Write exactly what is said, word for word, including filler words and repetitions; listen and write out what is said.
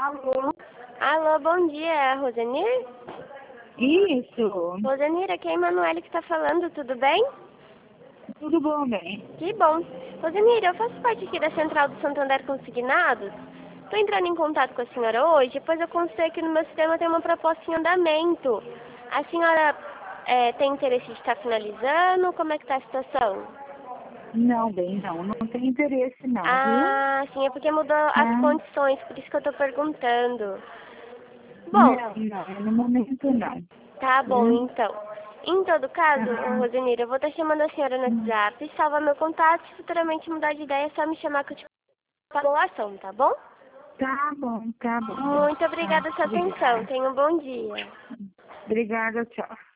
Alô? Alô, bom dia, Rosenir? Isso. Rosenir, aqui é a Emanuele que está falando, tudo bem? Tudo bom, bem? Que bom. Rosenir, eu faço parte aqui da Central do Santander Consignados. Estou entrando em contato com a senhora hoje, pois eu constatei que no meu sistema tem uma proposta em andamento. A senhora é, tem interesse de estar finalizando? Como é que está a situação? Não, bem, não. Não tem interesse não, viu? Ah, sim, é porque mudou as Tá? condições, por isso que eu estou perguntando. Bom, Não, não. No momento não. tá bom, Viu? então. Em todo caso, ô, Tá. Rosenir, eu vou estar chamando a senhora no WhatsApp, salva meu contato, se futuramente mudar de ideia, é só me chamar que eu te passo a ação, tá bom? Tá bom, tá bom. Muito Tá. obrigada pela sua atenção. Obrigada. Tenha um bom dia. Obrigada, tchau.